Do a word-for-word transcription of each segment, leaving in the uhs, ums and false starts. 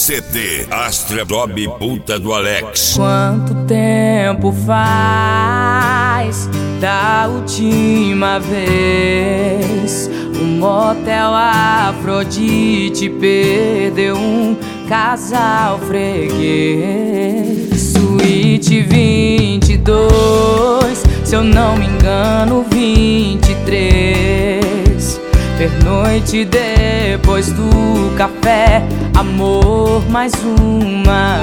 C T Astra Dob Puta do Alex. Quanto tempo faz da última vez o motel Afrodite perdeu um casal freguês? Suíte vinte e dois, se eu não me engano, vinte e três. Pernoite depois do café, amor mais uma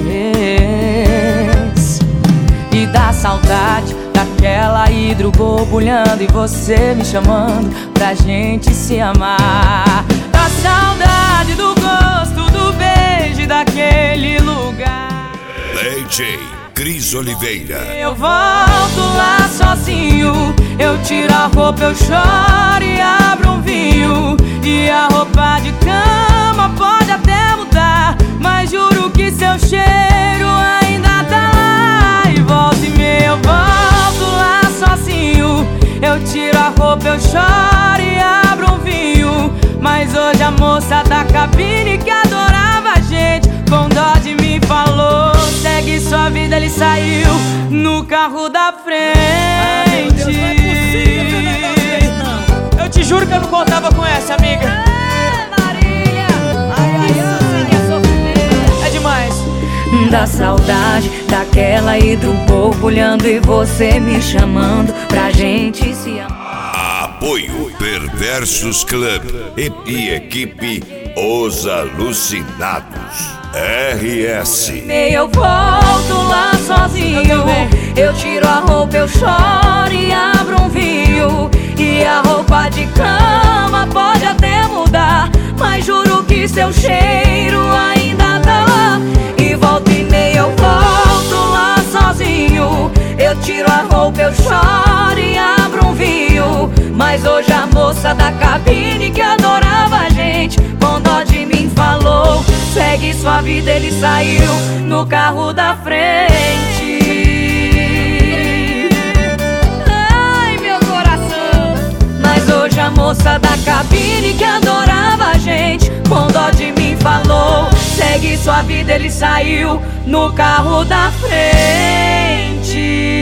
vez. E dá saudade daquela hidro borbulhando e você me chamando pra gente se amar. Dá saudade do gosto do beijo daquele lugar. D J Cris Oliveira. Eu volto lá sozinho, eu tiro a roupa, eu choro e abro um vinho. E a roupa de cama pode até mudar, mas juro que seu cheiro ainda tá lá. E volta e meia eu volto lá sozinho, eu tiro a roupa, eu choro e abro um vinho. Mas hoje a moça da cabine que adorava a gente, com dó de mim falou: segue sua vida, ele saiu no carro da frente. Ai, meu Deus, não é possível esse negócio desse, não. Eu te juro que eu não contava com essa, amiga. É, Marília. Ai, ai, ai, é sofrimento. É demais. Da saudade daquela hidro borbulhando e você me chamando pra gente se amar. Apoio Perversos Club e equipe Os Alucinados. R S. Eu volto lá sozinho, eu tiro a roupa, eu choro e abro um vinho. E a roupa de cama pode até mudar, mas juro que seu cheiro ainda tá lá. E volta e meia eu volto lá sozinho, eu tiro a roupa, eu choro e abro um vinho. Mas hoje a moça da cabine que adorava a gente, com dó de mim falou: segue sua vida, ele saiu no carro da frente. Ai, meu coração. Mas hoje a moça da cabine que adorava a gente, com dó de mim falou: segue sua vida, ele saiu no carro da frente.